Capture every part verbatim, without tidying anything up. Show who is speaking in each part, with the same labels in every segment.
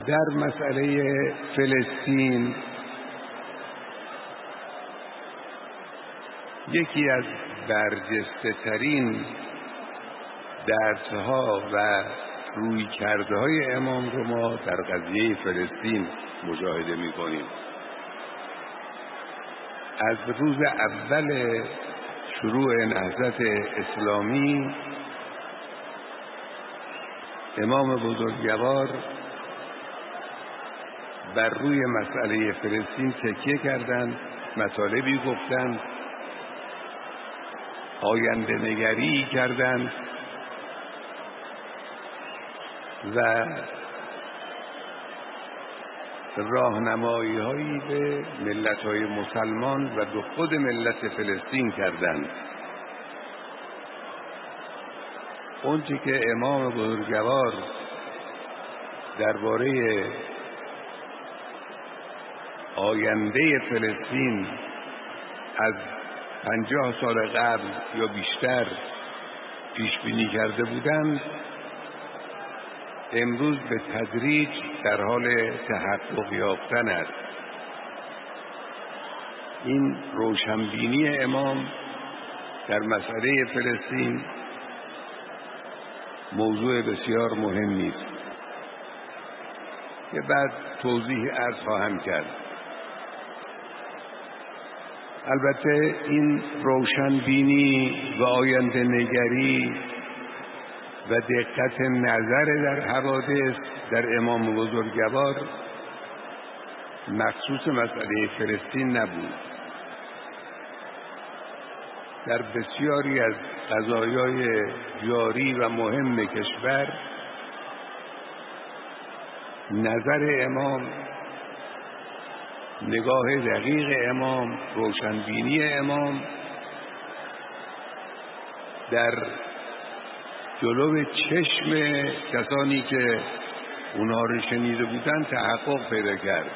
Speaker 1: در مسئله فلسطین یکی از برجسته ترین درسها و رویکرده های امام رو ما در قضیه فلسطین مشاهده می کنیم. از روز اول شروع نهضت اسلامی امام بزرگوار بر روی مسئله فلسطین تکیه کردند، مطالبی گفتند، آینده نگری کردند و راهنمایی هایی به ملت های مسلمان و به خود ملت فلسطین کردند. اونچه که امام بزرگوار درباره آینده فلسطین از پنجاه سال قبل یا بیشتر پیش بینی کرده بودند، امروز به تدریج در حال تحقق یافتن است. این روشنبینی امام در مسئله فلسطین موضوع بسیار مهمی است که بعد توضیح عرض خواهم کرد. البته این روشنبینی و آینده نگری و دقت نظر در حوادث در امام بزرگوار مخصوص مسئله فلسطین نبود. در بسیاری از قضایای جاری و مهم کشور نظر امام، نگاه دقیق امام، روشنبینی امام در جلو چشم کسانی که اونها رو شنیده بودن تحقق پیدا کرد.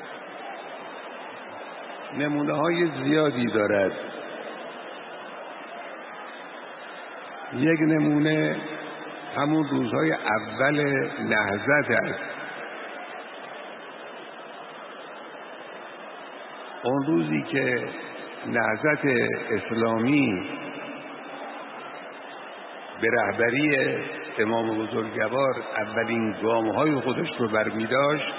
Speaker 1: نمونه های زیادی دارد. یک نمونه همون روزهای اول نهضت است. اون روزی که نهضت اسلامی به رهبری امام بزرگوار اولین گام‌های خودش رو برمی داشت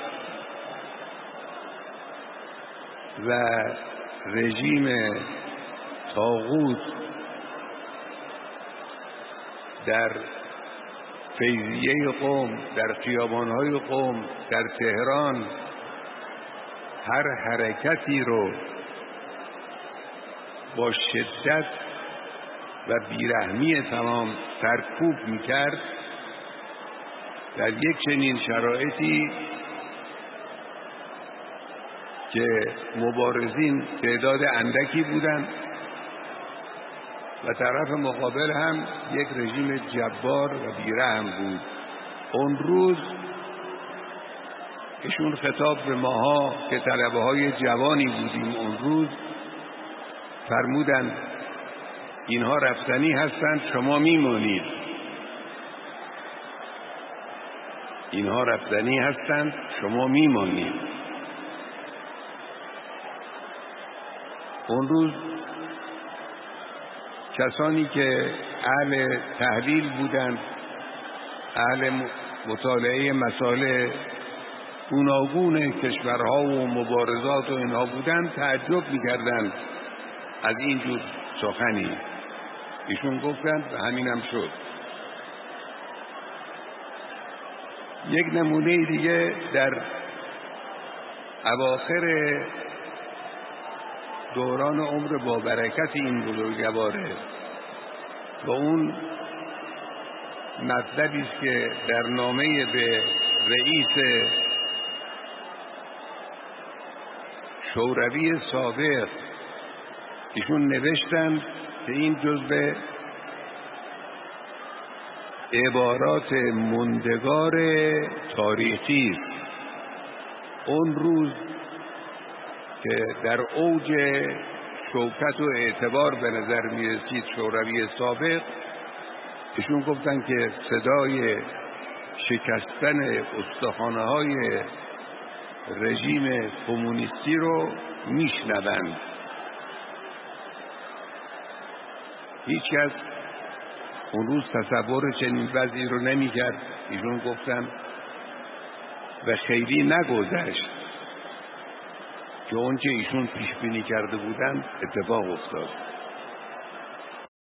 Speaker 1: و رژیم طاغوت در فیضیه قم، در خیابان‌های قم، در تهران هر حرکتی رو با شدت و بیرحمی تمام سرکوب میکرد، در یک چنین شرایطی که مبارزین تعداد اندکی بودند و طرف مقابل هم یک رژیم جبار و بیرحم بود، اون روز ایشون خطاب به ماها که طلبه های جوانی بودیم اون روز فرمودند اینها رفتنی هستند، شما میمونید. اینها رفتنی هستند، شما میمونید. اون روز کسانی که اهل تحلیل بودند، اهل مطالعه مسائل گوناگون کشورها و مبارزات و اینها بودند، تعجب میکردند از این جور سخنی. ایشون گفتند و همینم شد. یک نمونه دیگه در اواخر دوران عمر با برکت این بزرگواره و اون مطلبی است که در نامه به رئیس شوروی سابق ایشون نوشتند که این جزء عبارات مندگار تاریخی است. اون روز که در اوج شوکت و اعتبار به نظر می رسید شوروی سابق، ایشون گفتن که صدای شکستن استخوانه های رژیم کمونیستی رو میشنوند. هیچ کس اون روز تصور چنین وضعی رو نمی‌کرد. ایشون گفتن و خیلی نگذشت که اون که ایشون پیش بینی کرده بودند اتفاق افتاد.